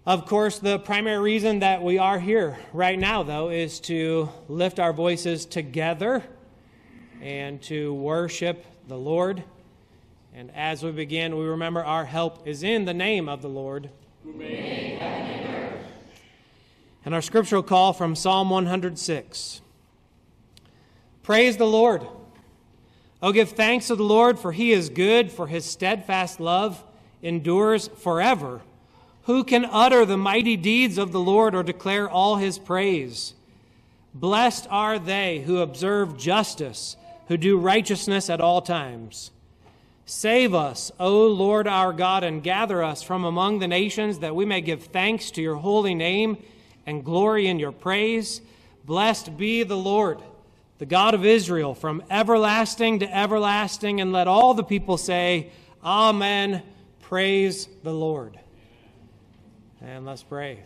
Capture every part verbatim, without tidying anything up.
Of course, the primary reason that we are here right now, though, is to lift our voices together and to worship the Lord. And as we begin, we remember our help is in the name of the Lord, who made heaven and earth. And our scriptural call from Psalm one hundred six. Praise the Lord. Oh, give thanks to the Lord, for he is good, for his steadfast love endures forever. Who can utter the mighty deeds of the Lord or declare all his praise? Blessed are they who observe justice, who do righteousness at all times. Save us, O Lord our God, and gather us from among the nations, that we may give thanks to your holy name and glory in your praise. Blessed be the Lord, the God of Israel, from everlasting to everlasting. And let all the people say, Amen. Praise the Lord. And let's pray.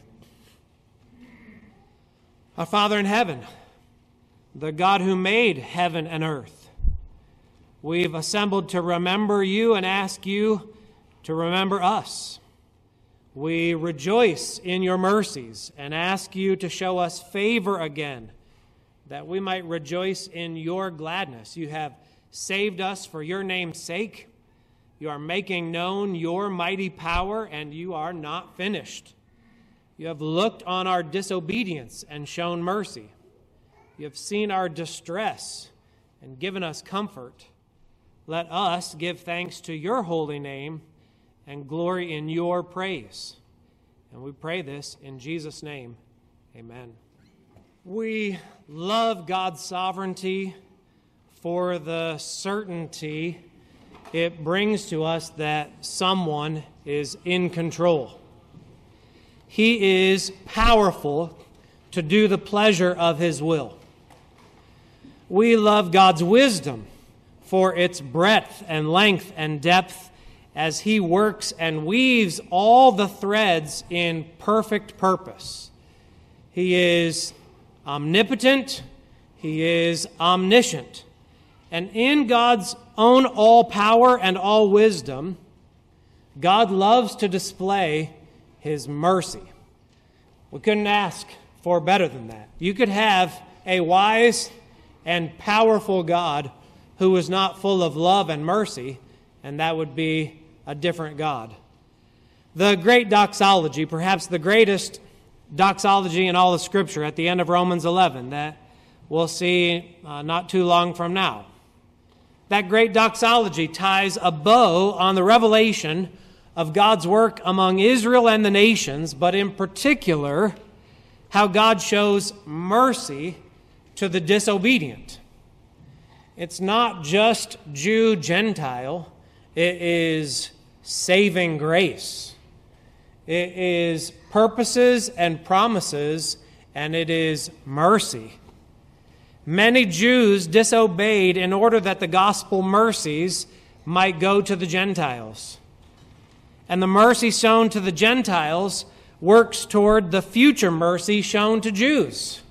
Our Father in heaven, the God who made heaven and earth, we've assembled to remember you and ask you to remember us. We rejoice in your mercies and ask you to show us favor again, that we might rejoice in your gladness. You have saved us for your name's sake. You are making known your mighty power, and you are not finished. You have looked on our disobedience and shown mercy. You have seen our distress and given us comfort. Let us give thanks to your holy name and glory in your praise. And we pray this in Jesus' name. Amen. We love God's sovereignty for the certainty it brings to us that someone is in control. He is powerful to do the pleasure of his will. We love God's wisdom for its breadth and length and depth as he works and weaves all the threads in perfect purpose. He is omnipotent. He is omniscient. And in God's own all power and all wisdom, God loves to display his mercy. We couldn't ask for better than that. You could have a wise and powerful God who is not full of love and mercy, and that would be a different God. The great doxology, perhaps the greatest doxology in all of Scripture, at the end of Romans eleven, that we'll see uh, not too long from now. That great doxology ties a bow on the revelation of God's work among Israel and the nations, but in particular, how God shows mercy to the disobedient. It's not just Jew, Gentile. It is saving grace. It is purposes and promises, and it is mercy. Many Jews disobeyed in order that the gospel mercies might go to the Gentiles. And the mercy shown to the Gentiles works toward the future mercy shown to Jews.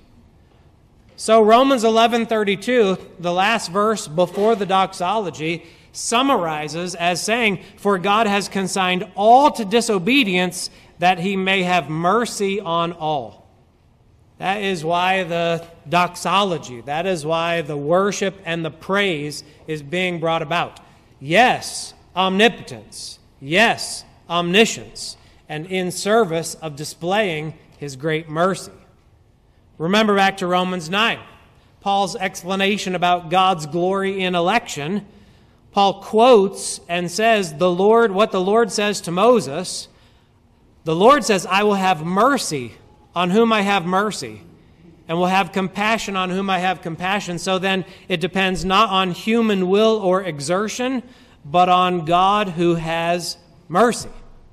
So Romans eleven thirty-two, the last verse before the doxology, summarizes as saying, "For God has consigned all to disobedience, that he may have mercy on all." That is why the doxology, that is why the worship and the praise is being brought about. Yes, omnipotence. Yes, omniscience. And in service of displaying his great mercy. Remember back to Romans nine, Paul's explanation about God's glory in election. Paul quotes and says, the Lord, what the Lord says to Moses, the Lord says, "I will have mercy on whom I have mercy, and will have compassion on whom I have compassion." So then it depends not on human will or exertion, but on God who has mercy.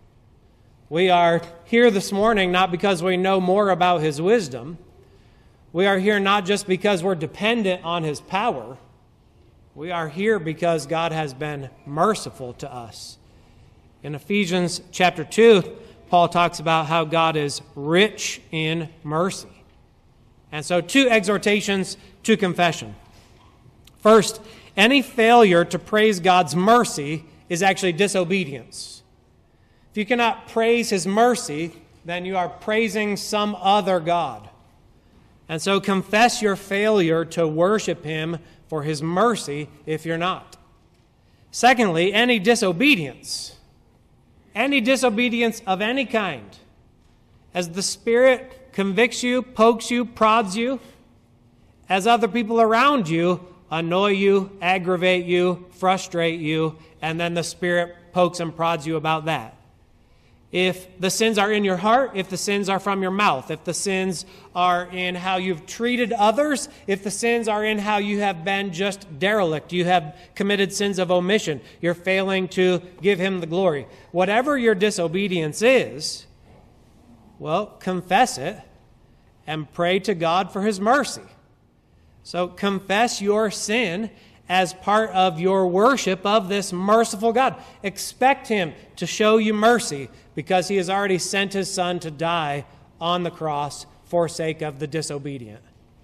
We are here this morning not because we know more about his wisdom. We are here not just because we're dependent on his power. We are here because God has been merciful to us. In Ephesians chapter two, Paul talks about how God is rich in mercy. And so two exhortations to confession. First, any failure to praise God's mercy is actually disobedience. If you cannot praise his mercy, then you are praising some other god. And so confess your failure to worship him for his mercy if you're not. Secondly, any disobedience, any disobedience of any kind, as the Spirit convicts you, pokes you, prods you, as other people around you annoy you, aggravate you, frustrate you, and then the Spirit pokes and prods you about that. If the sins are in your heart, if the sins are from your mouth, if the sins are in how you've treated others, if the sins are in how you have been just derelict, you have committed sins of omission, you're failing to give him the glory. Whatever your disobedience is, well, confess it and pray to God for his mercy. So confess your sin as part of your worship of this merciful God. Expect him to show you mercy because he has already sent his Son to die on the cross for sake of the disobedient.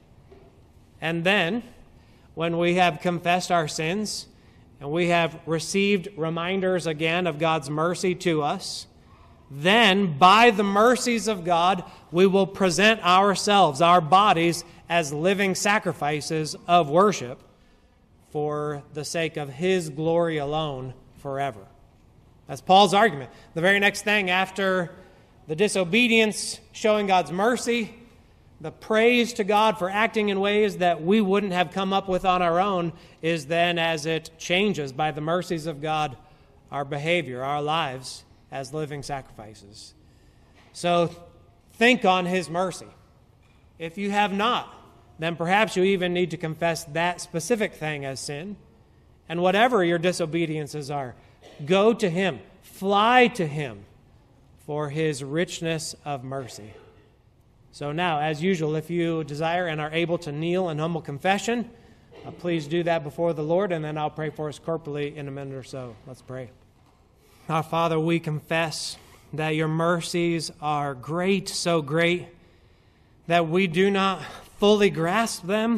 And then, when we have confessed our sins and we have received reminders again of God's mercy to us, then by the mercies of God, we will present ourselves, our bodies, as living sacrifices of worship for the sake of his glory alone forever. That's Paul's argument. The very next thing after the disobedience showing God's mercy, the praise to God for acting in ways that we wouldn't have come up with on our own is then as it changes by the mercies of God our behavior, our lives as living sacrifices. So think on his mercy. If you have not, then perhaps you even need to confess that specific thing as sin. And whatever your disobediences are, go to him, fly to him for his richness of mercy. So now, as usual, if you desire and are able to kneel in humble confession, uh, please do that before the Lord, and then I'll pray for us corporately in a minute or so. Let's pray. Our Father, we confess that your mercies are great, so great, that we do not fully grasp them,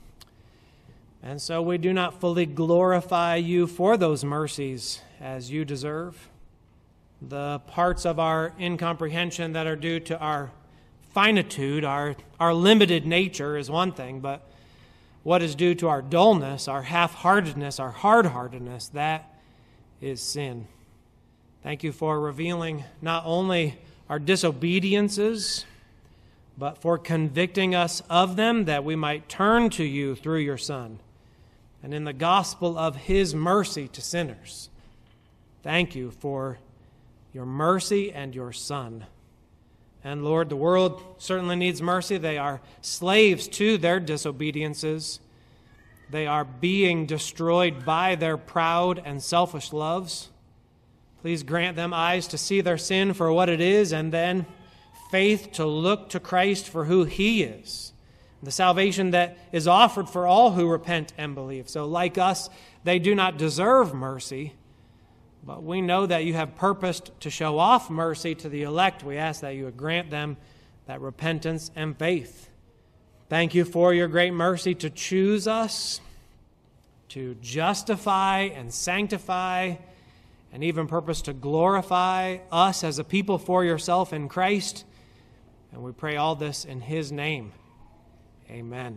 and so we do not fully glorify you for those mercies as you deserve. The parts of our incomprehension that are due to our finitude, our, our limited nature is one thing, but what is due to our dullness, our half-heartedness, our hard-heartedness, that is sin. Thank you for revealing not only our disobediences, but for convicting us of them that we might turn to you through your Son and in the gospel of his mercy to sinners. Thank you for your mercy and your Son. And Lord, the world certainly needs mercy. They are slaves to their disobediences. They are being destroyed by their proud and selfish loves. Please grant them eyes to see their sin for what it is, and then faith to look to Christ for who he is, the salvation that is offered for all who repent and believe. So like us, they do not deserve mercy, but we know that you have purposed to show off mercy to the elect. We ask that you would grant them that repentance and faith. Thank you for your great mercy to choose us, to justify and sanctify, and even purpose to glorify us as a people for yourself in Christ. And we pray all this in his name. Amen.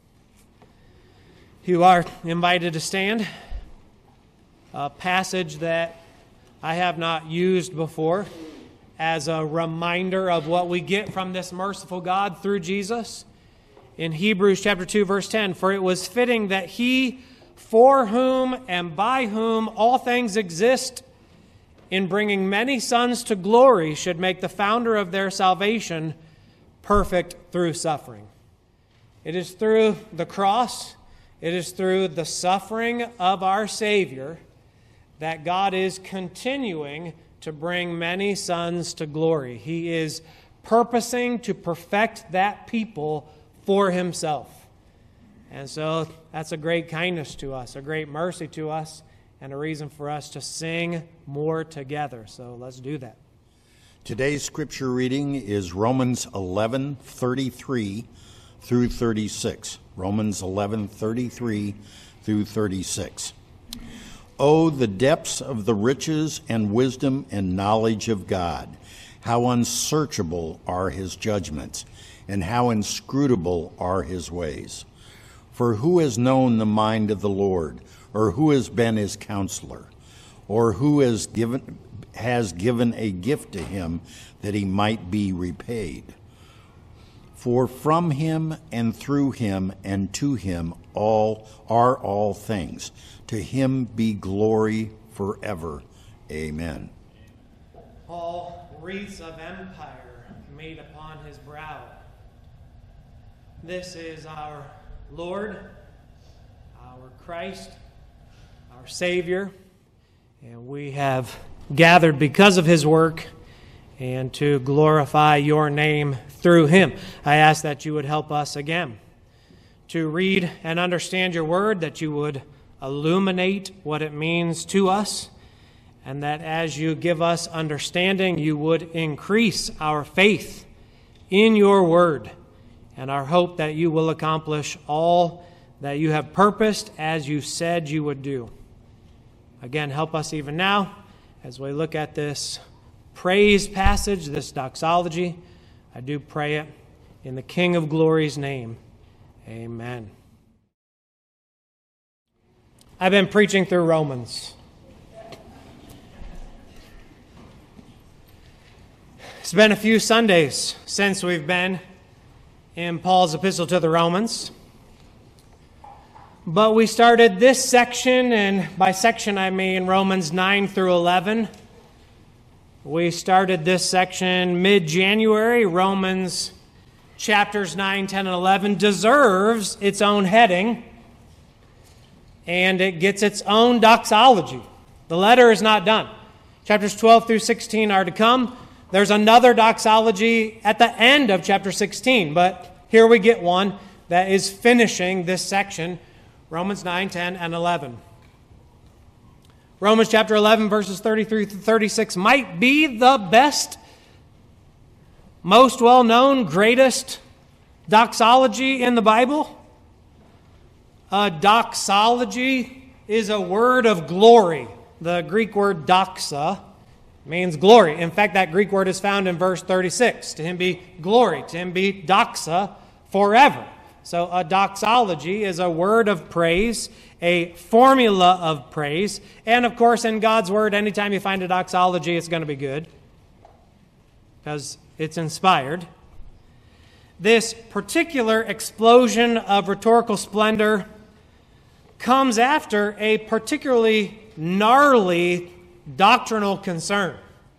You are invited to stand. A passage that I have not used before as a reminder of what we get from this merciful God through Jesus. In Hebrews chapter two, verse ten, for it was fitting that he, for whom and by whom all things exist, in bringing many sons to glory, should make the founder of their salvation perfect through suffering. It is through the cross, it is through the suffering of our Savior that God is continuing to bring many sons to glory. He is purposing to perfect that people for himself. And so that's a great kindness to us, a great mercy to us, and a reason for us to sing more together. So let's do that. Today's scripture reading is Romans eleven thirty-three through thirty-six. Romans eleven thirty-three through thirty-six. Oh, the depths of the riches and wisdom and knowledge of God! How unsearchable are his judgments, and how inscrutable are his ways. For who has known the mind of the Lord, or who has been his counselor, or who has given has given a gift to him that he might be repaid? For from him and through him and to him all are all things. To him be glory forever. Amen. All wreaths of empire made upon his brow. This is our Lord, our Christ, our Savior, and we have gathered because of his work and to glorify your name through him. I ask that you would help us again to read and understand your word, that you would illuminate what it means to us, and that as you give us understanding, you would increase our faith in your word, and our hope that you will accomplish all that you have purposed as you said you would do. Again, help us even now as we look at this praise passage, this doxology. I do pray it in the King of Glory's name. Amen. I've been preaching through Romans. It's been a few Sundays since we've been in Paul's epistle to the Romans. But we started this section, and by section I mean Romans nine through eleven. We started this section mid-January. Romans chapters nine, ten, and eleven deserves its own heading, and it gets its own doxology. The letter is not done. Chapters twelve through sixteen are to come. There's another doxology at the end of chapter sixteen, but here we get one that is finishing this section, Romans nine, ten, and eleven. Romans chapter eleven, verses thirty-three through thirty-six might be the best, most well-known, greatest doxology in the Bible. A doxology is a word of glory. The Greek word doxa means glory. In fact, that Greek word is found in verse thirty-six. To him be glory. To him be doxa forever. So a doxology is a word of praise, a formula of praise. And of course, in God's word, anytime you find a doxology, it's going to be good because it's inspired. This particular explosion of rhetorical splendor comes after a particularly gnarly doctrinal concern.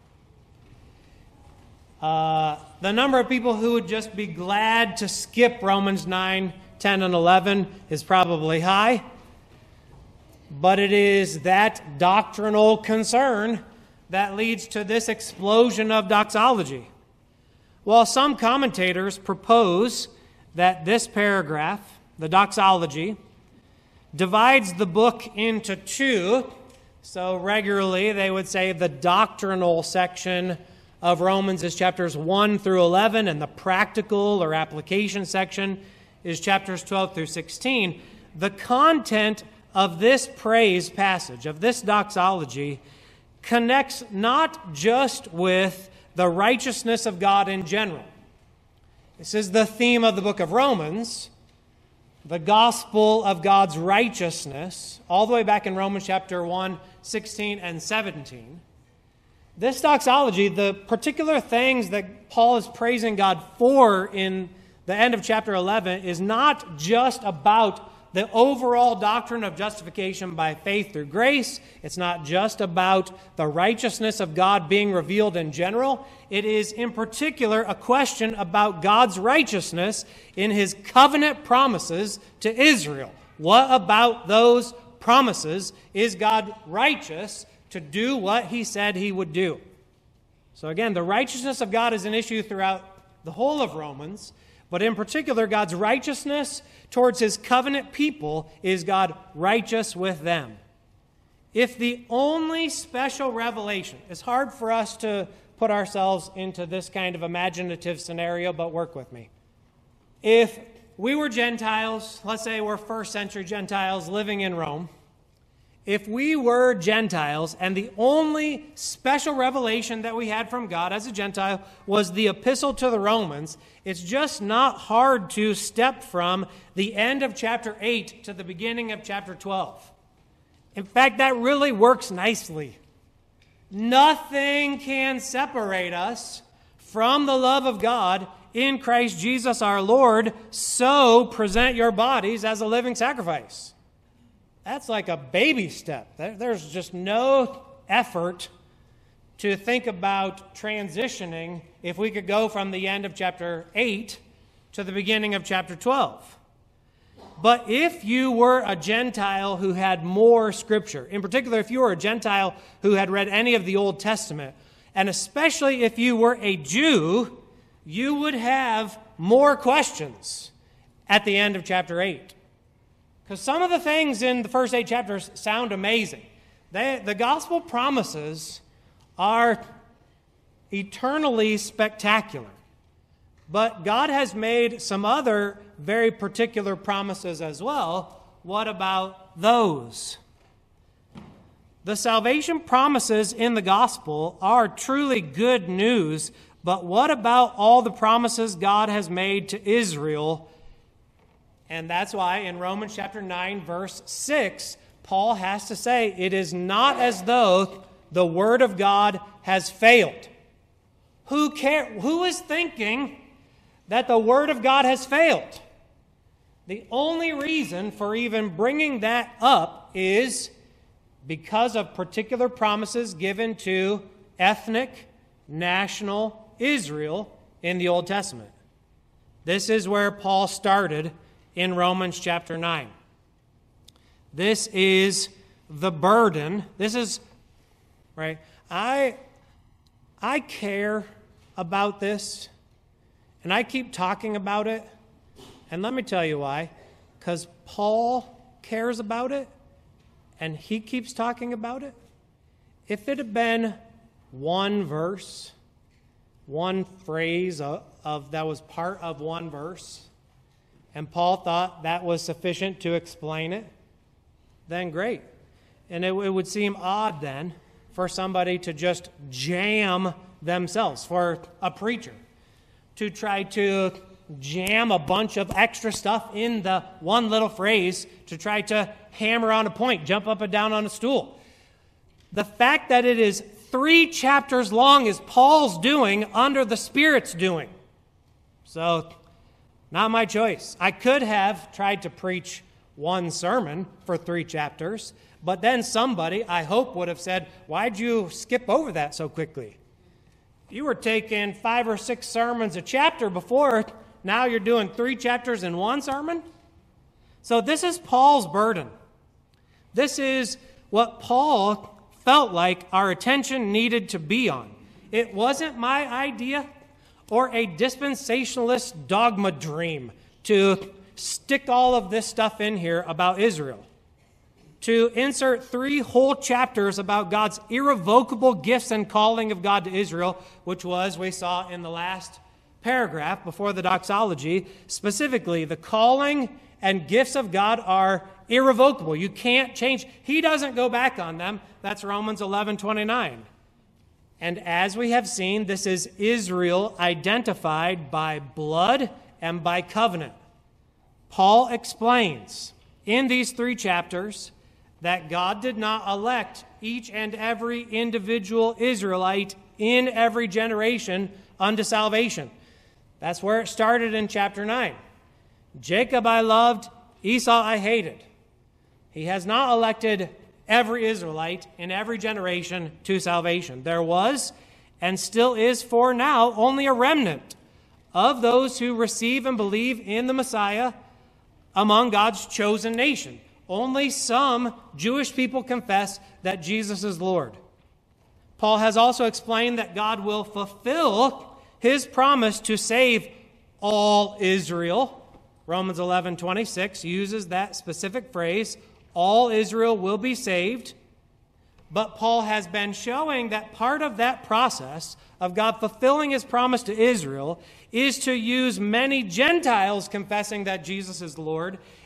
Uh, the number of people who would just be glad to skip Romans nine, ten, and eleven is probably high. But it is that doctrinal concern that leads to this explosion of doxology. While some commentators propose that this paragraph, the doxology, divides the book into two, so regularly they would say the doctrinal section of Romans is chapters one through eleven, and the practical or application section is chapters twelve through sixteen. The content of this praise passage, of this doxology, connects not just with the righteousness of God in general. This is the theme of the book of Romans, the gospel of God's righteousness, all the way back in Romans chapter one, sixteen, and seventeen. This doxology, the particular things that Paul is praising God for in the end of chapter eleven, is not just about the overall doctrine of justification by faith through grace. It's not just about the righteousness of God being revealed in general. It is in particular a question about God's righteousness in his covenant promises to Israel. What about those promises? Is God righteous to do what he said he would do? So again, the righteousness of God is an issue throughout the whole of Romans, but in particular, God's righteousness towards his covenant people. Is God righteous with them? If the only special revelation, it's hard for us to put ourselves into this kind of imaginative scenario, but work with me. If we were Gentiles, let's say we're first century Gentiles living in Rome, if we were Gentiles and the only special revelation that we had from God as a Gentile was the epistle to the Romans, it's just not hard to step from the end of chapter eight to the beginning of chapter twelve. In fact, that really works nicely. Nothing can separate us from the love of God in Christ Jesus our Lord, so present your bodies as a living sacrifice. That's like a baby step. There's just no effort to think about transitioning if we could go from the end of chapter eight to the beginning of chapter twelve. But if you were a Gentile who had more Scripture, in particular if you were a Gentile who had read any of the Old Testament, and especially if you were a Jew, you would have more questions at the end of chapter eight. Because some of the things in the first eight chapters sound amazing. They, the gospel promises are eternally spectacular. But God has made some other very particular promises as well. What about those? The salvation promises in the gospel are truly good news, but what about all the promises God has made to Israel? And that's why in Romans chapter nine, verse six, Paul has to say, it is not as though the word of God has failed. Who care, who is thinking that the word of God has failed? The only reason for even bringing that up is because of particular promises given to ethnic, national Israel in the Old Testament. This is where Paul started in Romans chapter nine. This is the burden. This is, right, I, I care about this, and I keep talking about it, and let me tell you why. Because Paul cares about it, and he keeps talking about it. If it had been one verse, one phrase of, of that was part of one verse, and Paul thought that was sufficient to explain it, then great. And it, it would seem odd then for somebody to just jam themselves, for a preacher to try to jam a bunch of extra stuff in the one little phrase to try to hammer on a point, jump up and down on a stool. The fact that it is three chapters long is Paul's doing under the Spirit's doing. So, not my choice. I could have tried to preach one sermon for three chapters, but then somebody, I hope, would have said, why'd you skip over that so quickly? You were taking five or six sermons a chapter before, now you're doing three chapters in one sermon? So this is Paul's burden. This is what Paul felt like our attention needed to be on. It wasn't my idea or a dispensationalist dogma dream to stick all of this stuff in here about Israel, to insert three whole chapters about God's irrevocable gifts and calling of God to Israel, which was, we saw in the last paragraph before the doxology, specifically the calling and gifts of God are irrevocable. You can't change. He doesn't go back on them. That's Romans eleven twenty-nine. And as we have seen, this is Israel identified by blood and by covenant. Paul explains in these three chapters that God did not elect each and every individual Israelite in every generation unto salvation. That's where it started in chapter nine. Jacob I loved, Esau I hated. He has not elected every Israelite in every generation to salvation. There was, and still is for now, only a remnant of those who receive and believe in the Messiah among God's chosen nation. Only some Jewish people confess that Jesus is Lord. Paul has also explained that God will fulfill his promise to save all Israel. Romans eleven twenty-six uses that specific phrase, all Israel will be saved. But Paul has been showing that part of that process of God fulfilling his promise to Israel is to use many Gentiles confessing that Jesus is Lord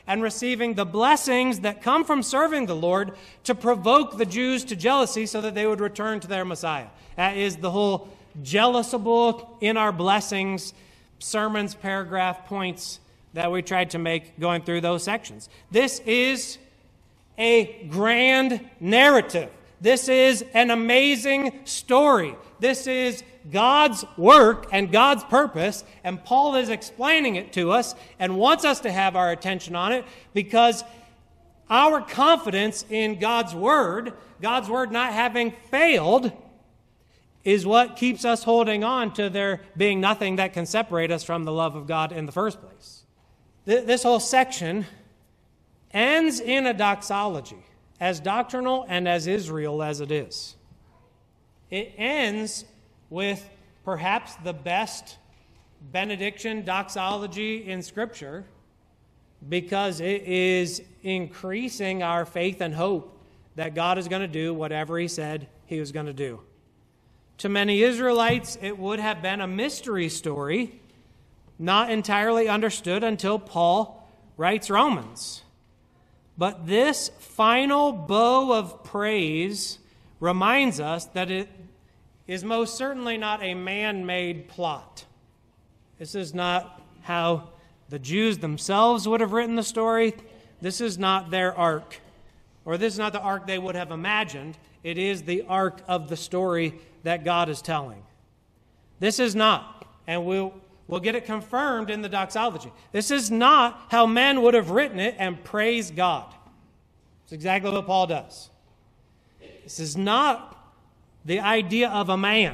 and receiving the blessings that come from serving the Lord to provoke the Jews to jealousy so that they would return to their Messiah. That is the whole jealousable in our blessings sermons, paragraph, points that we tried to make going through those sections. This is a grand narrative. This is an amazing story. This is God's work and God's purpose, and Paul is explaining it to us and wants us to have our attention on it because our confidence in God's word, God's word not having failed, is what keeps us holding on to there being nothing that can separate us from the love of God in the first place. This whole section ends in a doxology, as doctrinal and as Israel as it is. It ends with perhaps the best benediction doxology in Scripture because it is increasing our faith and hope that God is going to do whatever He said He was going to do. To many Israelites, it would have been a mystery story, not entirely understood until Paul writes Romans. But this final bow of praise reminds us that it is most certainly not a man-made plot. This is not how the Jews themselves would have written the story. This is not their arc, or this is not the arc they would have imagined. It is the arc of the story that God is telling. This is not, and we'll, we'll get it confirmed in the doxology, this is not how men would have written it and praised God. It's exactly what Paul does. This is not the idea of a man.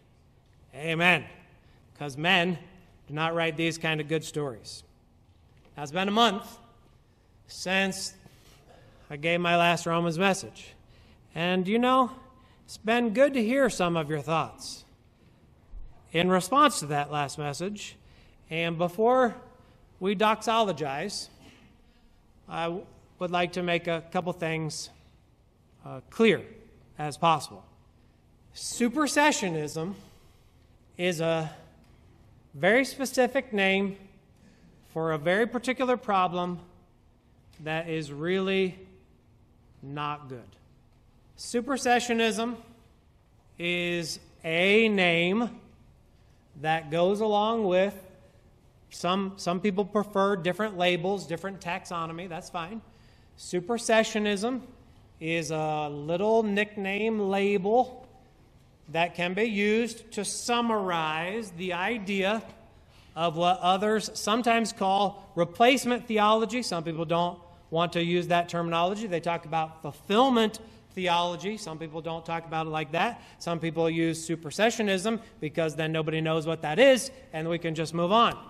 Amen. Because men do not write these kind of good stories. Now, it's been a month since I gave my last Romans message. And, you know, it's been good to hear some of your thoughts in response to that last message. And before we doxologize, I would like to make a couple things uh, clear as possible. Supersessionism is a very specific name for a very particular problem that is really not good. Supersessionism is a name that goes along with some, some people prefer different labels, different taxonomy, that's fine. Supersessionism is a little nickname label that can be used to summarize the idea of what others sometimes call replacement theology. Some people don't want to use that terminology. They talk about fulfillment theology. Some people don't talk about it like that. Some people use supersessionism because then nobody knows what that is, and we can just move on.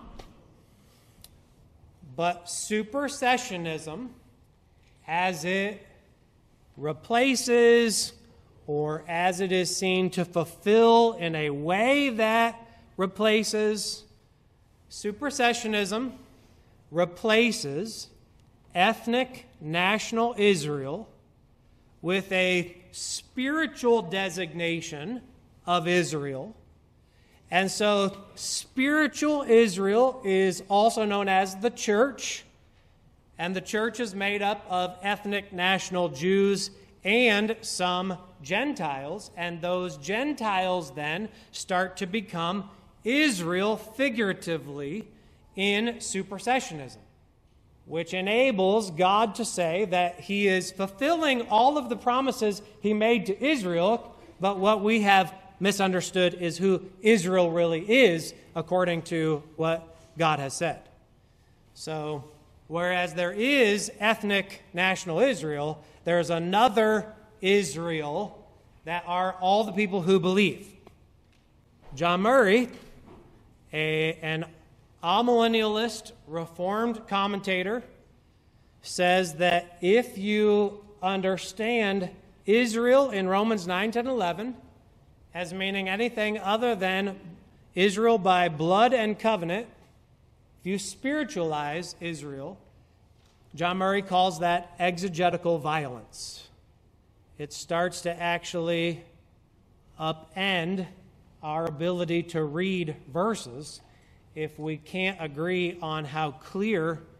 But supersessionism, as it replaces or as it is seen to fulfill in a way that replaces, supersessionism replaces ethnic national Israel with a spiritual designation of Israel. And so spiritual Israel is also known as the church, and the church is made up of ethnic national Jews and some Gentiles, and those Gentiles then start to become Israel figuratively in supersessionism, which enables God to say that He is fulfilling all of the promises He made to Israel, but what we have misunderstood is who Israel really is according to what God has said. So, whereas there is ethnic national Israel, there is another Israel that are all the people who believe. John Murray, a, an amillennialist Reformed commentator, says that if you understand Israel in Romans nine, ten, eleven as meaning anything other than Israel by blood and covenant, if you spiritualize Israel, John Murray calls that exegetical violence. It starts to actually upend our ability to read verses if we can't agree on how clear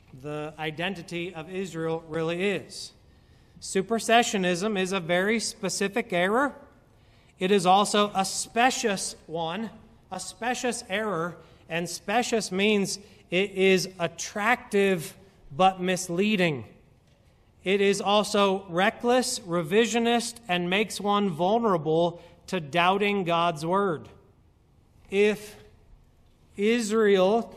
the identity of Israel really is. Supersessionism is a very specific error. It is also a specious one, a specious error, and specious means it is attractive but misleading. It is also reckless, revisionist, and makes one vulnerable to doubting God's word. If Israel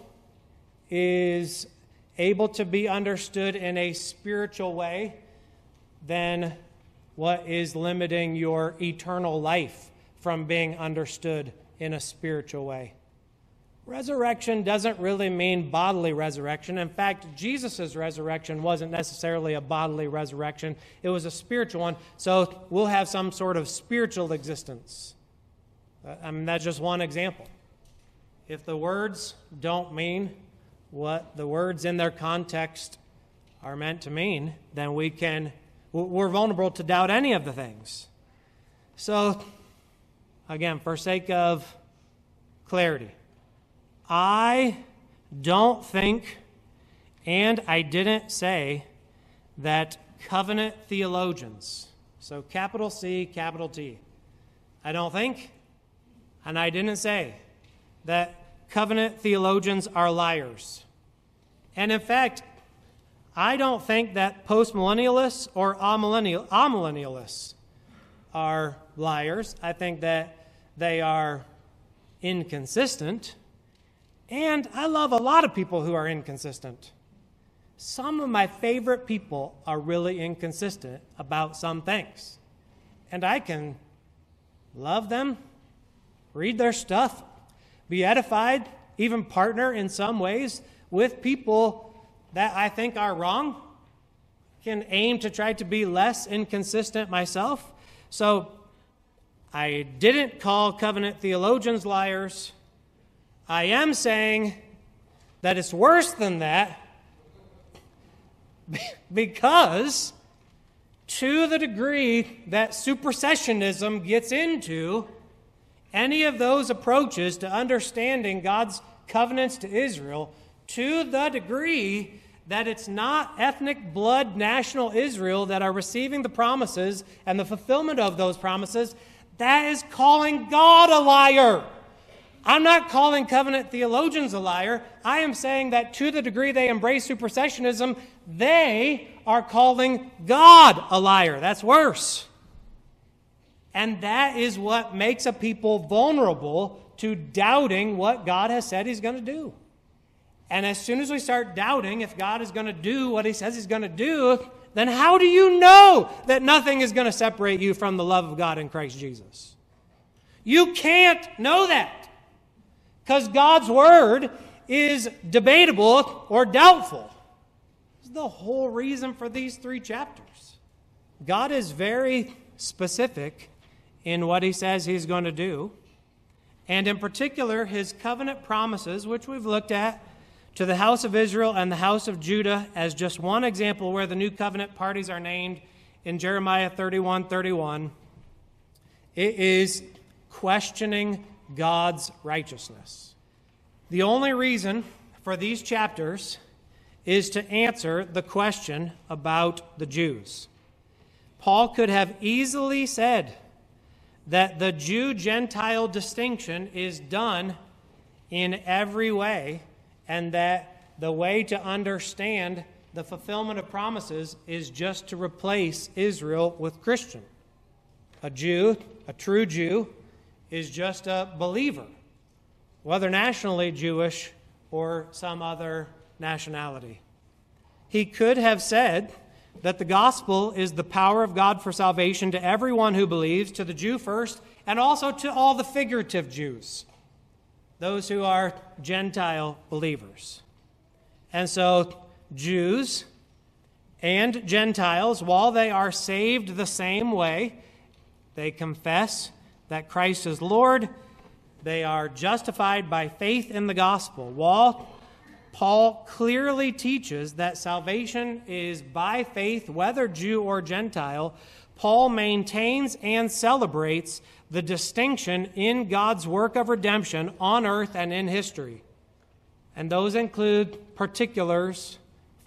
is able to be understood in a spiritual way, then what is limiting your eternal life from being understood in a spiritual way? Resurrection doesn't really mean bodily resurrection. In fact, Jesus' resurrection wasn't necessarily a bodily resurrection. It was a spiritual one. So we'll have some sort of spiritual existence. I mean, that's just one example. If the words don't mean what the words in their context are meant to mean, then we can, we're vulnerable to doubt any of the things. So, again, for sake of clarity, I don't think, and I didn't say, that covenant theologians, so capital C, capital T, I don't think, and I didn't say, that covenant theologians are liars. And in fact, I don't think that postmillennialists or amillennial, amillennialists are liars. I think that they are inconsistent. And I love a lot of people who are inconsistent. Some of my favorite people are really inconsistent about some things. And I can love them, read their stuff, be edified, even partner in some ways with people that I think are wrong. Can aim to try to be less inconsistent myself. So I didn't call covenant theologians liars. I am saying that it's worse than that because to the degree that supersessionism gets into any of those approaches to understanding God's covenants to Israel, to the degree that it's not ethnic blood national Israel that are receiving the promises and the fulfillment of those promises, that is calling God a liar. I'm not calling covenant theologians a liar. I am saying that to the degree they embrace supersessionism, they are calling God a liar. That's worse. And that is what makes a people vulnerable to doubting what God has said he's going to do. And as soon as we start doubting if God is going to do what he says he's going to do, then how do you know that nothing is going to separate you from the love of God in Christ Jesus? You can't know that because God's word is debatable or doubtful. This is the whole reason for these three chapters. God is very specific in what he says he's going to do. And in particular, his covenant promises, which we've looked at, to the house of Israel and the house of Judah as just one example where the new covenant parties are named in Jeremiah thirty-one thirty-one. It is questioning God's righteousness. The only reason for these chapters is to answer the question about the Jews. Paul could have easily said that the Jew-Gentile distinction is done in every way, and that the way to understand the fulfillment of promises is just to replace Israel with Christian. A Jew, a true Jew, is just a believer, whether nationally Jewish or some other nationality. He could have said that the gospel is the power of God for salvation to everyone who believes, to the Jew first, and also to all the figurative Jews, those who are Gentile believers. And so Jews and Gentiles, while they are saved the same way, they confess that Christ is Lord, they are justified by faith in the gospel. While Paul clearly teaches that salvation is by faith, whether Jew or Gentile, Paul maintains and celebrates the distinction in God's work of redemption on earth and in history. And those include particulars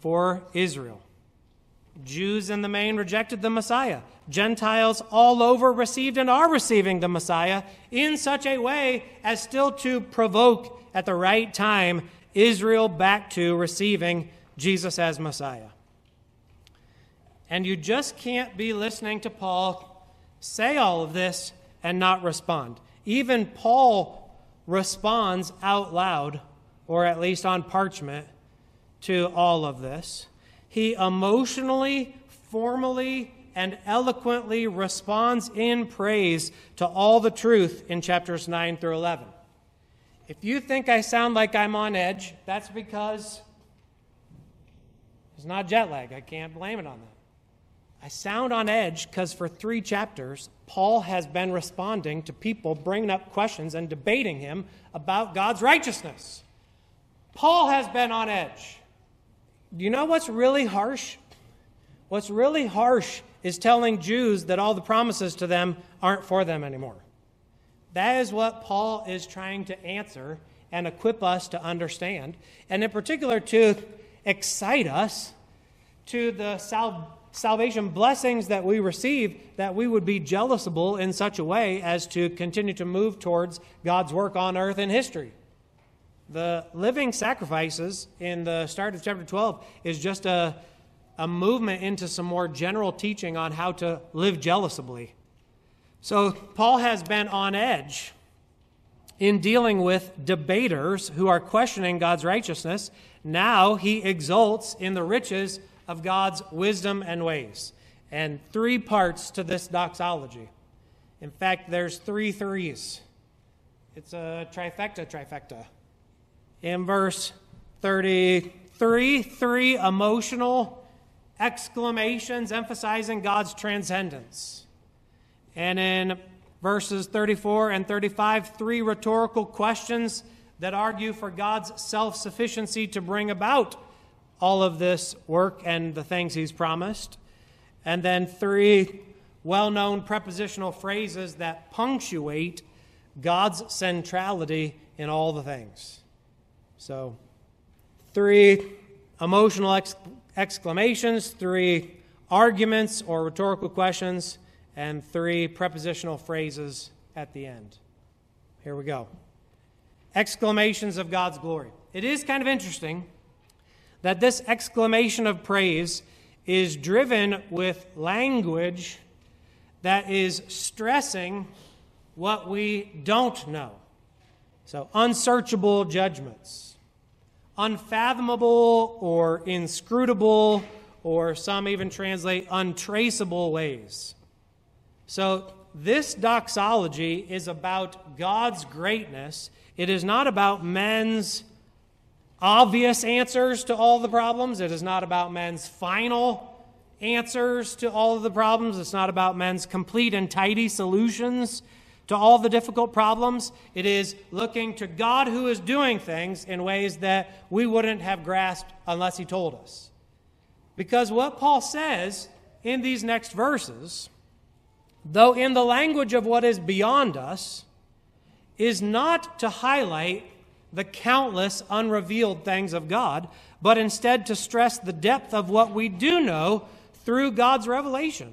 for Israel. Jews in the main rejected the Messiah. Gentiles all over received and are receiving the Messiah in such a way as still to provoke at the right time Israel back to receiving Jesus as Messiah. And you just can't be listening to Paul say all of this and not respond. Even Paul responds out loud, or at least on parchment, to all of this. He emotionally, formally, and eloquently responds in praise to all the truth in chapters nine through eleven. If you think I sound like I'm on edge, that's because it's not jet lag. I can't blame it on that. I sound on edge because for three chapters, Paul has been responding to people bringing up questions and debating him about God's righteousness. Paul has been on edge. Do you know what's really harsh? What's really harsh is telling Jews that all the promises to them aren't for them anymore. That is what Paul is trying to answer and equip us to understand, and in particular to excite us to the sal- salvation blessings that we receive, that we would be jealousable in such a way as to continue to move towards God's work on earth in history. The living sacrifices in the start of chapter twelve is just a, a movement into some more general teaching on how to live jealously. So Paul has been on edge in dealing with debaters who are questioning God's righteousness. Now he exults in the riches of God's wisdom and ways. And three parts to this doxology. In fact, there's three threes. It's a trifecta, trifecta. In verse thirty-three, three emotional exclamations emphasizing God's transcendence. And in verses thirty-four and thirty-five, three rhetorical questions that argue for God's self-sufficiency to bring about all of this work and the things he's promised. And then three well-known prepositional phrases that punctuate God's centrality in all the things. So, three emotional ex- exclamations, three arguments or rhetorical questions, and three prepositional phrases at the end. Here we go. Exclamations of God's glory. It is kind of interesting that this exclamation of praise is driven with language that is stressing what we don't know. So, unsearchable judgments, unfathomable or inscrutable, or some even translate untraceable ways. So, this doxology is about God's greatness. It is not about men's obvious answers to all the problems. It is not about men's final answers to all of the problems. It's not about men's complete and tidy solutions to all the difficult problems. It is looking to God who is doing things in ways that we wouldn't have grasped unless he told us. Because what Paul says in these next verses, though in the language of what is beyond us, is not to highlight the countless unrevealed things of God, but instead to stress the depth of what we do know through God's revelation.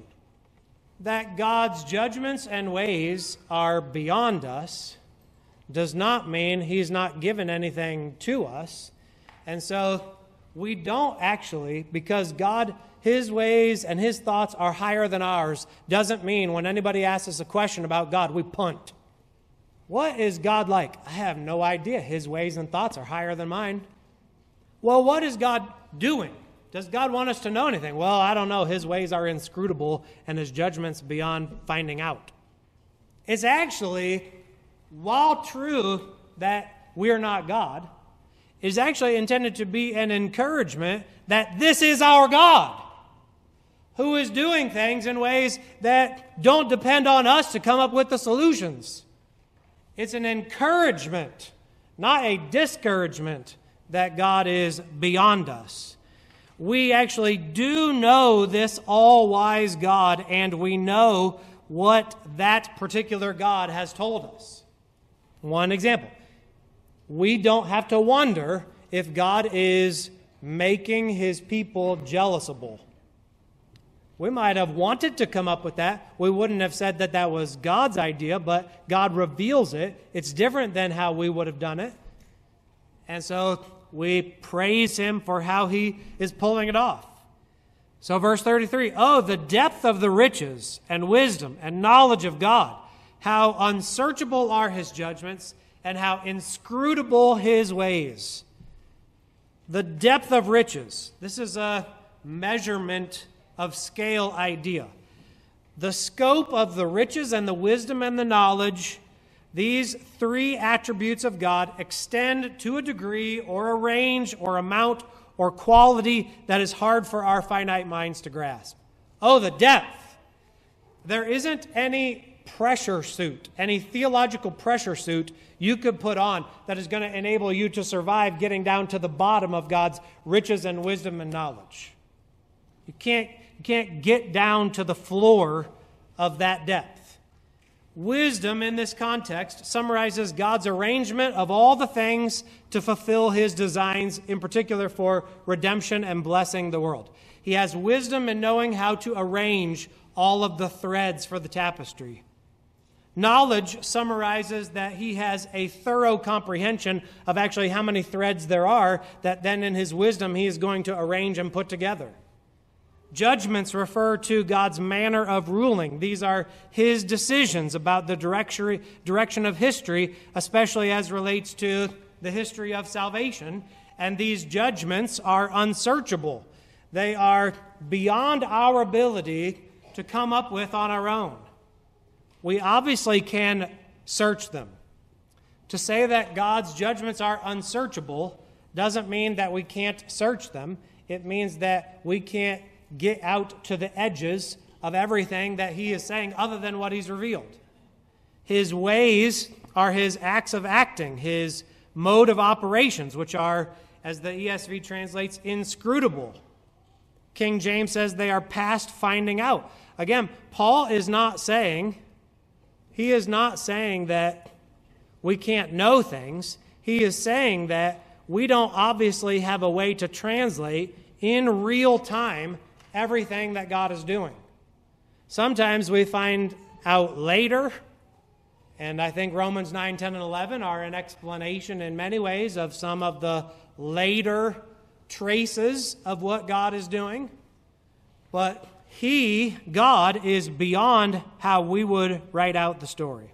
That God's judgments and ways are beyond us does not mean he's not given anything to us. And so we don't actually, because God, his ways and his thoughts are higher than ours, doesn't mean when anybody asks us a question about God, we punt. What is God like? I have no idea. His ways and thoughts are higher than mine. Well, what is God doing? Does God want us to know anything? Well, I don't know. His ways are inscrutable and his judgments beyond finding out. It's actually, while true that we're not God, is actually intended to be an encouragement that this is our God, who is doing things in ways that don't depend on us to come up with the solutions. It's an encouragement, not a discouragement, that God is beyond us. We actually do know this all-wise God, and we know what that particular God has told us. One example, we don't have to wonder if God is making his people jealousable. We might have wanted to come up with that. We wouldn't have said that that was God's idea, but God reveals it. It's different than how we would have done it. And so we praise him for how he is pulling it off. So verse thirty-three, oh, the depth of the riches and wisdom and knowledge of God, how unsearchable are his judgments and how inscrutable his ways. The depth of riches. This is a measurement of scale idea. The scope of the riches and the wisdom and the knowledge, these three attributes of God extend to a degree or a range or amount or quality that is hard for our finite minds to grasp. Oh, the depth. There isn't any pressure suit, any theological pressure suit you could put on that is going to enable you to survive getting down to the bottom of God's riches and wisdom and knowledge. You can't, you can't get down to the floor of that depth. Wisdom in this context summarizes God's arrangement of all the things to fulfill his designs, in particular for redemption and blessing the world. He has wisdom in knowing how to arrange all of the threads for the tapestry. Knowledge summarizes that he has a thorough comprehension of actually how many threads there are that then in his wisdom he is going to arrange and put together. Judgments refer to God's manner of ruling. These are his decisions about the direction direction of history, especially as relates to the history of salvation. And these judgments are unsearchable. They are beyond our ability to come up with on our own. We obviously can search them. To say that God's judgments are unsearchable doesn't mean that we can't search them. It means that we can't get out to the edges of everything that he is saying other than what he's revealed. His ways are his acts of acting, his mode of operations, which are, as the E S V translates, inscrutable. King James says they are past finding out. Again, Paul is not saying, he is not saying that we can't know things. He is saying that we don't obviously have a way to translate in real time everything that God is doing. Sometimes we find out later, and I think Romans nine, ten, and eleven are an explanation in many ways of some of the later traces of what God is doing. But he, God, is beyond how we would write out the story.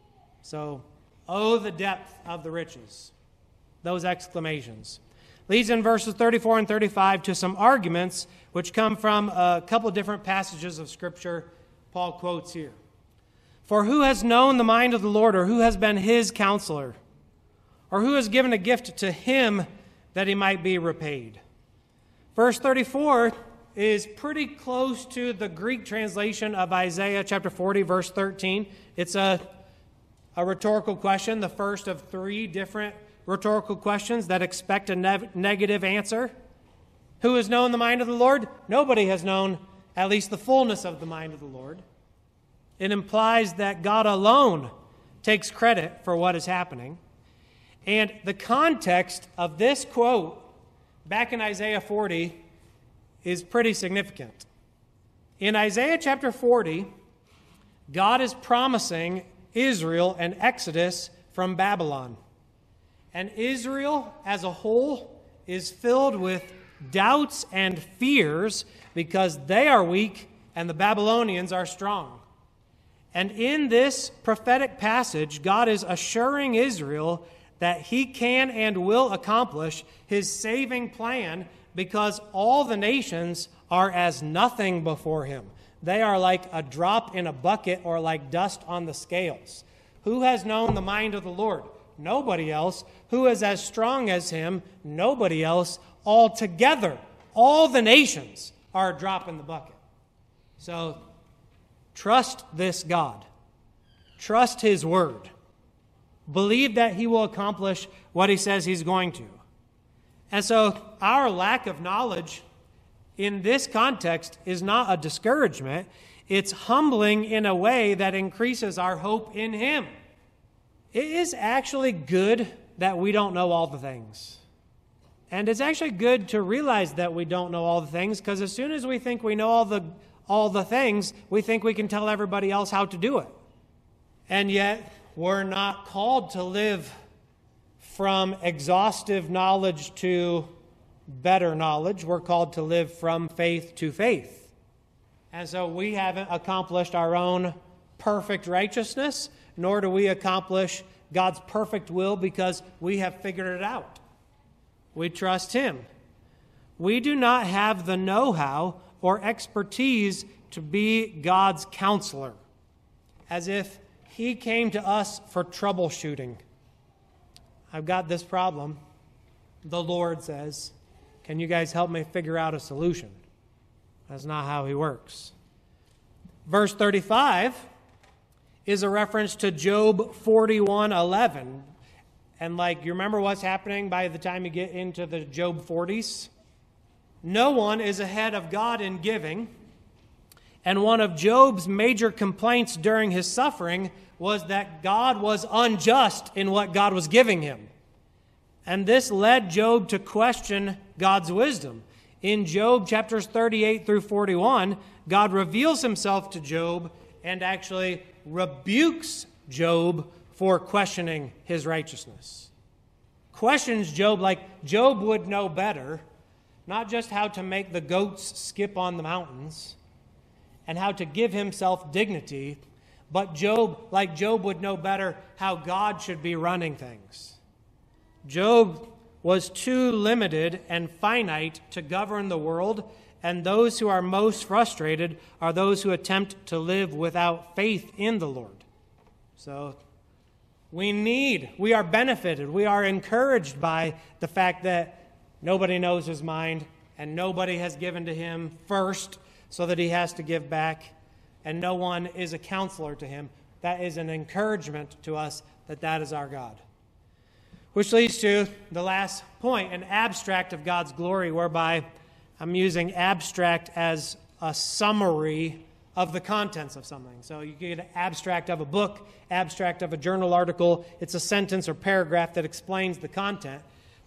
So, oh, the depth of the riches. Those exclamations. Leads in verses thirty-four and thirty-five to some arguments which come from a couple different passages of Scripture Paul quotes here. For who has known the mind of the Lord, or who has been his counselor? Or who has given a gift to him that he might be repaid? Verse thirty-four is pretty close to the Greek translation of Isaiah chapter forty, verse thirteen. It's a, a rhetorical question, the first of three different rhetorical questions that expect a ne- negative answer. Who has known the mind of the Lord? Nobody has known at least the fullness of the mind of the Lord. It implies that God alone takes credit for what is happening. And the context of this quote back in Isaiah forty is pretty significant. In Isaiah chapter forty, God is promising Israel an exodus from Babylon. And Israel as a whole is filled with doubts and fears because they are weak and the Babylonians are strong. And in this prophetic passage, God is assuring Israel that he can and will accomplish his saving plan because all the nations are as nothing before him. They are like a drop in a bucket or like dust on the scales. Who has known the mind of the Lord? Nobody else. Who is as strong as him? Nobody else. Altogether, all the nations are a drop in the bucket. So, trust this God. Trust his word. Believe that he will accomplish what he says he's going to. And so, our lack of knowledge in this context is not a discouragement. It's humbling in a way that increases our hope in him. It is actually good that we don't know all the things. And it's actually good to realize that we don't know all the things, because as soon as we think we know all the all the things, we think we can tell everybody else how to do it. And yet, we're not called to live from exhaustive knowledge to better knowledge. We're called to live from faith to faith. And so we haven't accomplished our own perfect righteousness, nor do we accomplish God's perfect will because we have figured it out. We trust Him. We do not have the know-how or expertise to be God's counselor, as if He came to us for troubleshooting. I've got this problem, the Lord says. Can you guys help me figure out a solution? That's not how He works. Verse thirty-five is a reference to Job forty-one eleven. And like, you remember what's happening by the time you get into the Job forties? No one is ahead of God in giving. And one of Job's major complaints during his suffering was that God was unjust in what God was giving him. And this led Job to question God's wisdom. In Job chapters thirty-eight through forty-one, God reveals Himself to Job and actually rebukes Job for questioning his righteousness. Questions Job like Job would know better, not just how to make the goats skip on the mountains and how to give himself dignity, but Job, like Job would know better how God should be running things. Job was too limited and finite to govern the world, and those who are most frustrated are those who attempt to live without faith in the Lord. So we need, we are benefited, we are encouraged by the fact that nobody knows His mind and nobody has given to Him first so that He has to give back, and no one is a counselor to Him. That is an encouragement to us that that is our God. Which leads to the last point, an abstract of God's glory, whereby I'm using abstract as a summary of the contents of something. So you get an abstract of a book, abstract of a journal article. It's a sentence or paragraph that explains the content.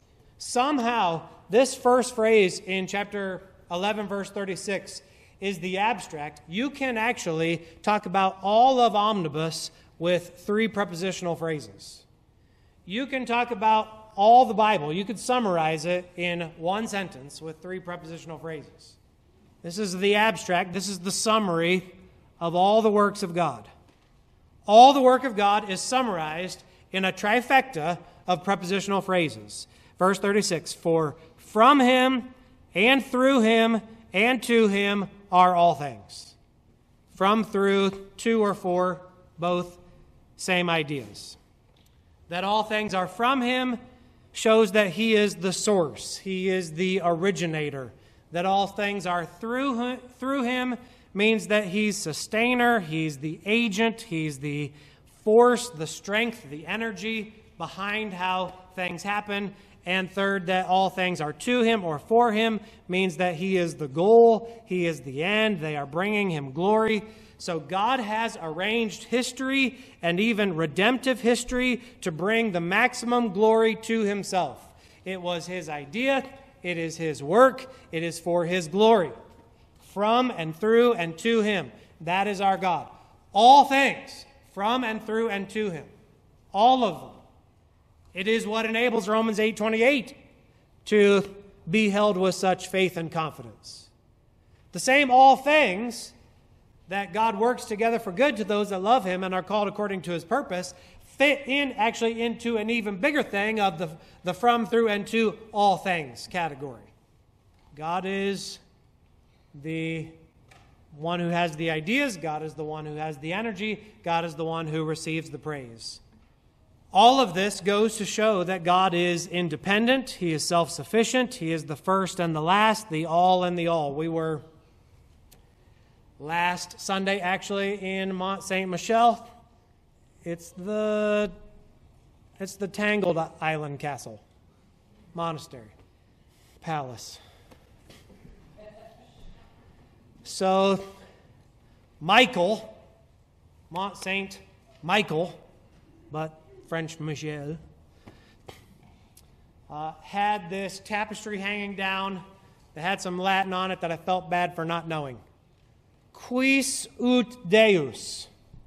Somehow, this first phrase in chapter eleven, verse thirty-six, is the abstract. You can actually talk about all of Omnibus with three prepositional phrases. You can talk about all the Bible. You could summarize it in one sentence with three prepositional phrases. This is the abstract. This is the summary of all the works of God. All the work of God is summarized in a trifecta of prepositional phrases. Verse thirty-six, for from Him and through Him and to Him are all things. From, through, to, or for, both same ideas. That all things are from Him shows that He is the source. He is the originator. That all things are through, through Him means that He's sustainer, He's the agent, He's the force, the strength, the energy behind how things happen. And third, that all things are to Him or for Him means that He is the goal, He is the end, they are bringing Him glory. So God has arranged history and even redemptive history to bring the maximum glory to Himself. It was His idea, it is His work, it is for His glory. From and through and to Him. That is our God. All things from and through and to Him. All of them. It is what enables Romans eight twenty-eight to be held with such faith and confidence. The same all things that God works together for good to those that love Him and are called according to His purpose fit in actually into an even bigger thing of the, the from, through, and to all things category. God is the one who has the ideas. God is the one who has the energy. God is the one who receives the praise. All of this goes to show that God is independent. He is self-sufficient. He is the first and the last, the all and the all. We were last Sunday actually in Mont Saint Michel. It's the it's the Tangled Island Castle, monastery, palace. So Michael, Mont Saint Michael, but French Michel, uh, had this tapestry hanging down that had some Latin on it that I felt bad for not knowing. Quis ut Deus?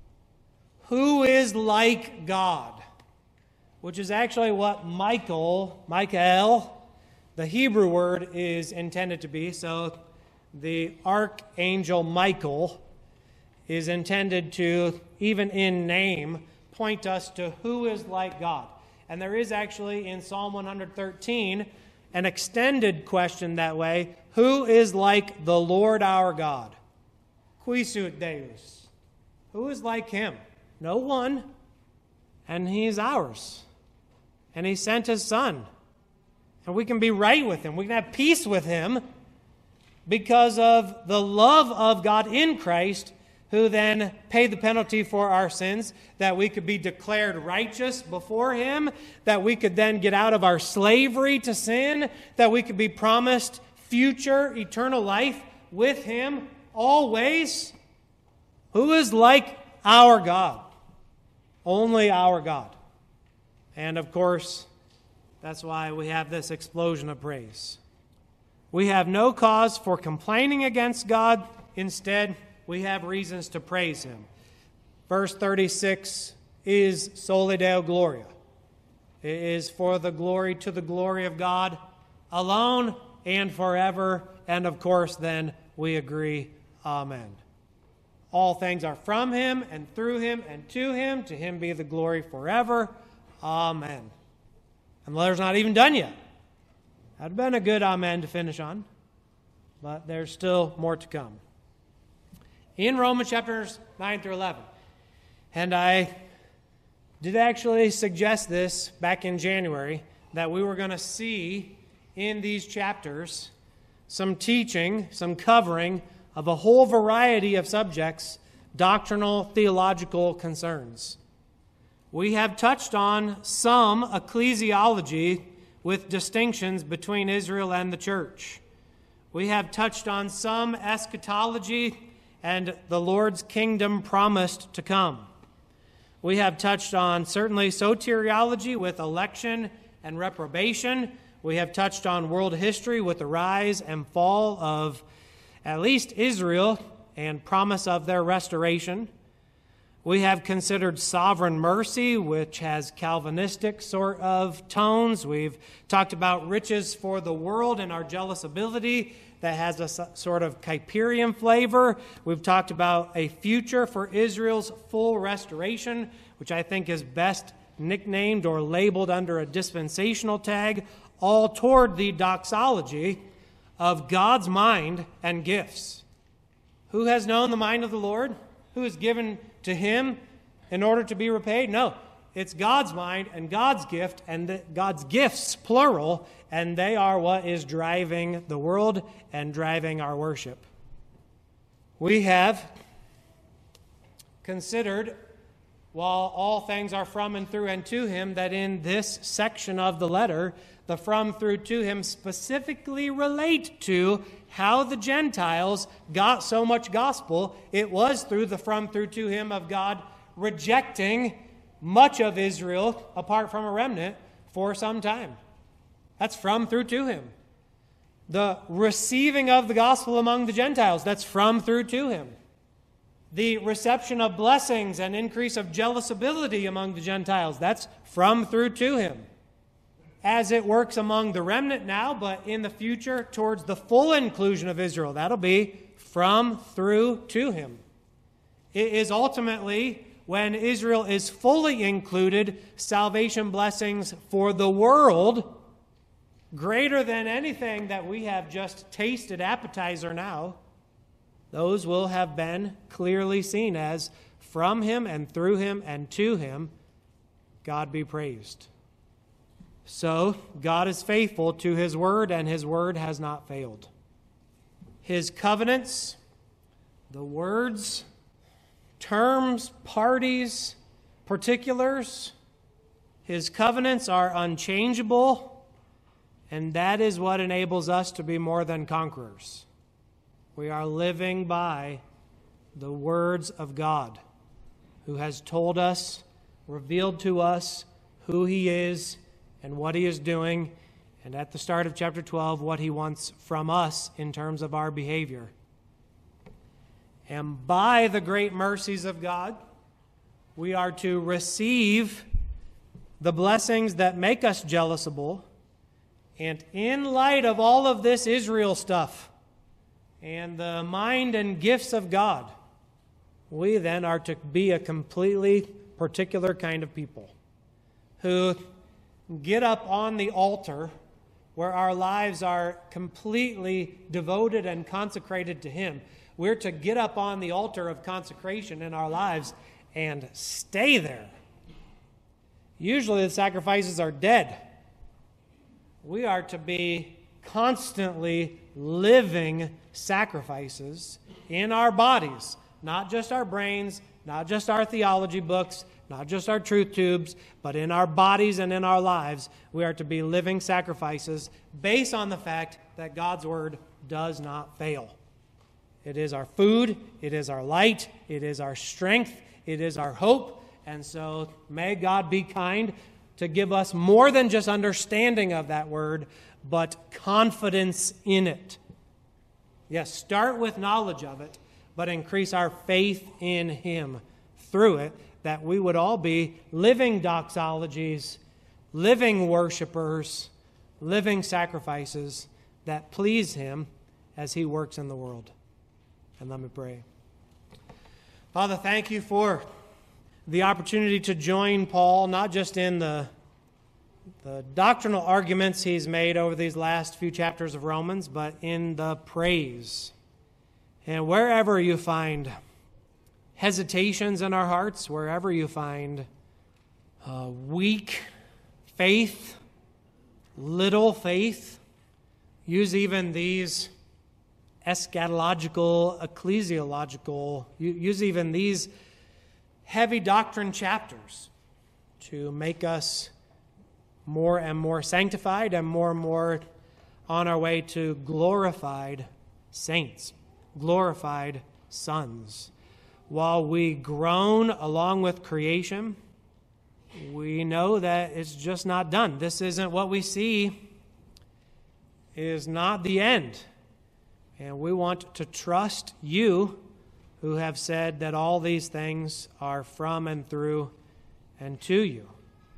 Who is like God? Which is actually what Michael, Michael, the Hebrew word, is intended to be. So the archangel Michael is intended to, even in name, point us to who is like God. And there is actually in Psalm one thirteen an extended question that way. Who is like the Lord our God? Quis ut Deus? Who is like him? No one. And he's ours. And he sent his Son. And we can be right with him. We can have peace with him because of the love of God in Christ, who then paid the penalty for our sins, that we could be declared righteous before him, that we could then get out of our slavery to sin, that we could be promised future eternal life with him always. Who is like our God? Only our God. And of course, that's why we have this explosion of praise. We have no cause for complaining against God. Instead, we have reasons to praise him. Verse thirty-six is Soli Deo Gloria. It is for the glory to the glory of God alone and forever. And of course, then we agree, amen. All things are from him and through him and to him. To him be the glory forever. Amen. And the letter's not even done yet. That'd have been a good amen to finish on. But there's still more to come. In Romans chapters nine through eleven. And I did actually suggest this back in January, that we were going to see in these chapters some teaching, some covering of a whole variety of subjects, doctrinal, theological concerns. We have touched on some ecclesiology with distinctions between Israel and the church. We have touched on some eschatology and the Lord's kingdom promised to come. We have touched on certainly soteriology with election and reprobation. We have touched on world history with the rise and fall of at least Israel and promise of their restoration. We have considered sovereign mercy, which has Calvinistic sort of tones. We've talked about riches for the world and our jealous ability that has a sort of Kuyperian flavor. We've talked about a future for Israel's full restoration, which I think is best nicknamed or labeled under a dispensational tag, all toward the doxology of God's mind and gifts. Who has known the mind of the Lord? Who is given to him in order to be repaid? No, it's God's mind and God's gift and the, God's gifts, plural, and they are what is driving the world and driving our worship. We have considered, while all things are from and through and to him, that in this section of the letter, the from, through, to him specifically relate to how the Gentiles got so much gospel. It was through the from, through, to him of God rejecting much of Israel apart from a remnant for some time. That's from, through, to him. The receiving of the gospel among the Gentiles, that's from, through, to him. The reception of blessings and increase of jealous ability among the Gentiles, that's from, through, to him. As it works among the remnant now, but in the future towards the full inclusion of Israel, that'll be from, through, to him. It is ultimately, when Israel is fully included, salvation blessings for the world, greater than anything that we have just tasted appetizer now. Those will have been clearly seen as from him and through him and to him. God be praised. So, God is faithful to his word, and his word has not failed. His covenants, the words, terms, parties, particulars, his covenants are unchangeable, and that is what enables us to be more than conquerors. We are living by the words of God, who has told us, revealed to us who he is and what he is doing and at the start of chapter twelve, what he wants from us in terms of our behavior. And by the great mercies of God, we are to receive the blessings that make us jealousable. And in light of all of this Israel stuff and the mind and gifts of God, we then are to be a completely particular kind of people who get up on the altar where our lives are completely devoted and consecrated to Him. We're to get up on the altar of consecration in our lives and stay there. Usually the sacrifices are dead. We are to be constantly living sacrifices in our bodies, not just our brains, not just our theology books, not just our truth tubes, but in our bodies and in our lives, we are to be living sacrifices based on the fact that God's Word does not fail. It is our food, it is our light, it is our strength, it is our hope, and so may God be kind to give us more than just understanding of that Word, but confidence in it. Yes, start with knowledge of it, but increase our faith in Him through it, that we would all be living doxologies, living worshipers, living sacrifices that please Him as He works in the world. And let me pray. Father, thank you for the opportunity to join Paul, not just in the, the doctrinal arguments he's made over these last few chapters of Romans, but in the praise. And wherever you find hesitations in our hearts, wherever you find uh, weak faith, little faith, use even these eschatological, ecclesiological, use even these heavy doctrine chapters to make us more and more sanctified and more and more on our way to glorified saints, glorified sons. While we groan along with creation, we know that it's just not done. This isn't what we see, it is not the end. And we want to trust you, who have said that all these things are from and through and to you.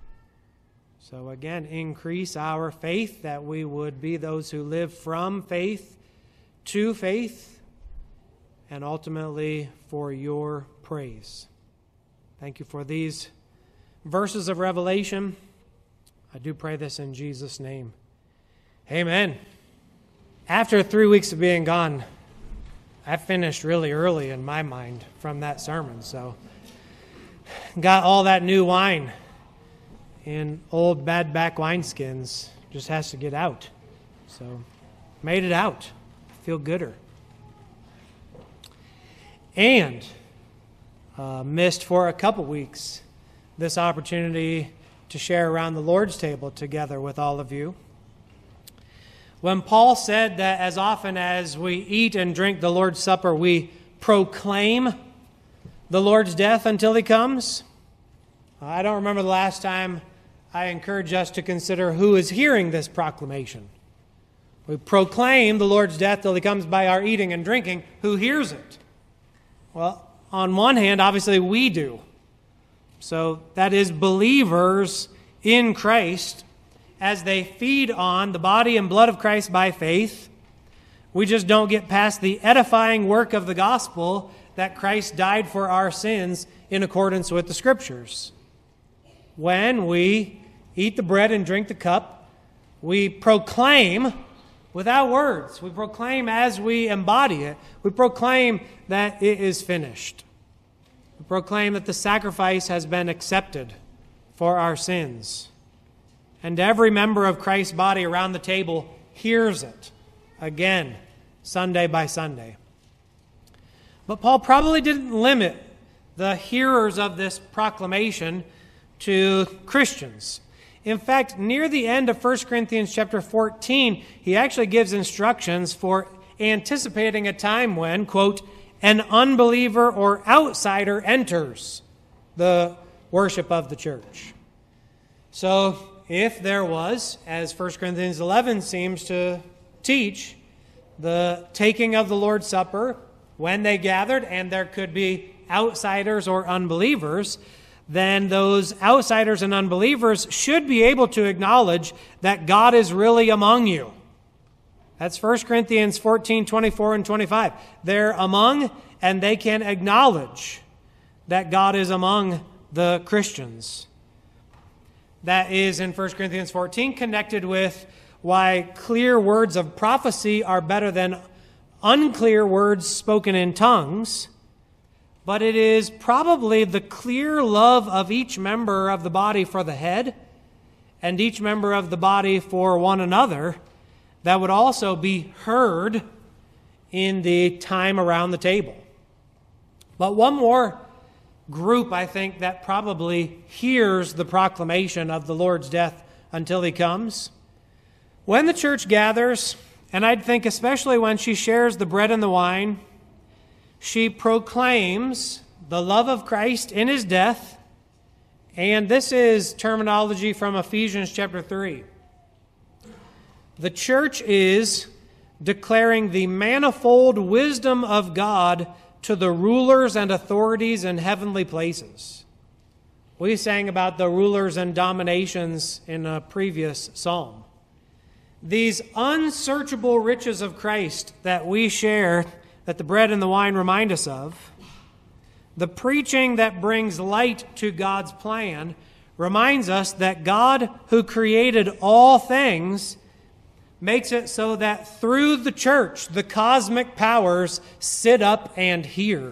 So again, increase our faith, that we would be those who live from faith to faith, and ultimately for your praise. Thank you for these verses of Revelation. I do pray this in Jesus' name. Amen. After three weeks of being gone, I finished really early in my mind from that sermon. So got all that new wine in old bad back wineskins. Just has to get out. So made it out. Feel gooder. And uh, missed for a couple weeks this opportunity to share around the Lord's table together with all of you. When Paul said that as often as we eat and drink the Lord's Supper, we proclaim the Lord's death until He comes, I don't remember the last time I encourage us to consider who is hearing this proclamation. We proclaim the Lord's death till He comes by our eating and drinking. Who hears it? Well, on one hand, obviously we do. So that is believers in Christ as they feed on the body and blood of Christ by faith. We just don't get past the edifying work of the gospel that Christ died for our sins in accordance with the Scriptures. When we eat the bread and drink the cup, we proclaim without words. We proclaim as we embody it. We proclaim that it is finished. We proclaim that the sacrifice has been accepted for our sins. And every member of Christ's body around the table hears it again, Sunday by Sunday. But Paul probably didn't limit the hearers of this proclamation to Christians. In fact, near the end of First Corinthians chapter fourteen, he actually gives instructions for anticipating a time when, quote, an unbeliever or outsider enters the worship of the church. So if there was, as First Corinthians eleven seems to teach, the taking of the Lord's Supper when they gathered, and there could be outsiders or unbelievers, then those outsiders and unbelievers should be able to acknowledge that God is really among you. That's First Corinthians fourteen, twenty-four and twenty-five. They're among, and they can acknowledge that God is among the Christians. That is, in First Corinthians fourteen, connected with why clear words of prophecy are better than unclear words spoken in tongues. But it is probably the clear love of each member of the body for the head and each member of the body for one another that would also be heard in the time around the table. But one more group, I think, that probably hears the proclamation of the Lord's death until he comes. When the church gathers, and I'd think especially when she shares the bread and the wine, she proclaims the love of Christ in his death, and this is terminology from Ephesians chapter three. The church is declaring the manifold wisdom of God to the rulers and authorities in heavenly places. We sang about the rulers and dominations in a previous psalm. These unsearchable riches of Christ that we share, that the bread and the wine remind us of, the preaching that brings light to God's plan, reminds us that God, who created all things, makes it so that through the church, the cosmic powers sit up and hear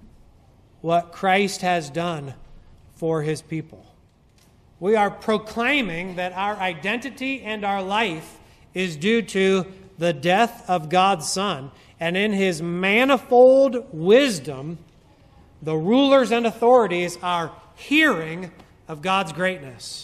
what Christ has done for his people. We are proclaiming that our identity and our life is due to the death of God's Son. And in his manifold wisdom, the rulers and authorities are hearing of God's greatness.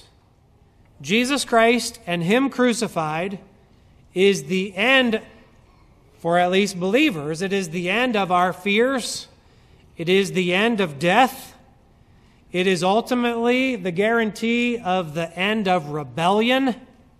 Jesus Christ and him crucified is the end, for at least believers, it is the end of our fears. It is the end of death. It is ultimately the guarantee of the end of rebellion.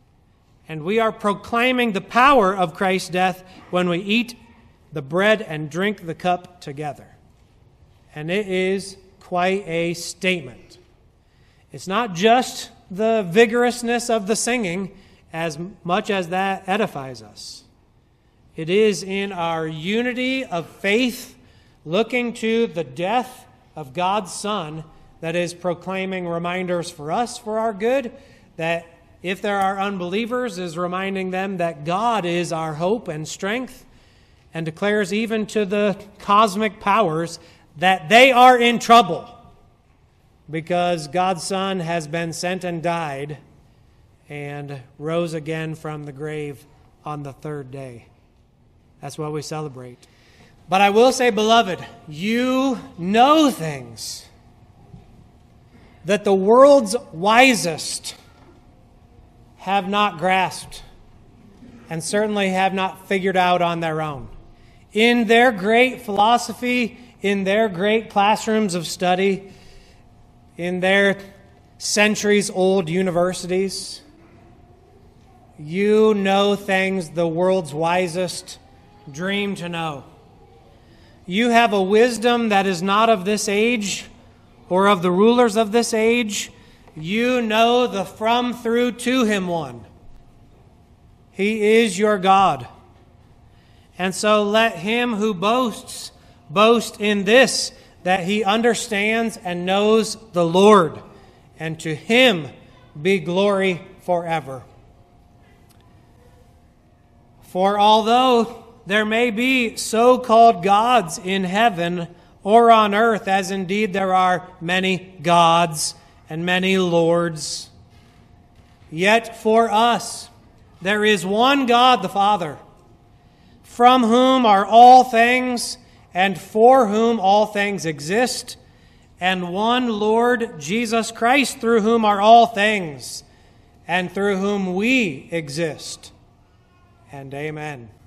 And we are proclaiming the power of Christ's death when we eat the bread and drink the cup together. And it is quite a statement. It's not just the vigorousness of the singing, as much as that edifies us. It is in our unity of faith, looking to the death of God's Son, that is proclaiming reminders for us for our good, that if there are unbelievers, is reminding them that God is our hope and strength, and declares even to the cosmic powers that they are in trouble because God's Son has been sent and died and rose again from the grave on the third day. That's what we celebrate. But I will say, beloved, you know things that the world's wisest have not grasped and certainly have not figured out on their own. In their great philosophy, in their great classrooms of study, in their centuries-old universities, you know things the world's wisest dream to know. You have a wisdom that is not of this age or of the rulers of this age. You know the from, through, to him one. He is your God. And so let him who boasts, boast in this, that he understands and knows the Lord, and to him be glory forever. For although there may be so-called gods in heaven or on earth, as indeed there are many gods and many lords, yet for us there is one God the Father, from whom are all things, and for whom all things exist, and one Lord Jesus Christ, through whom are all things, and through whom we exist. And amen.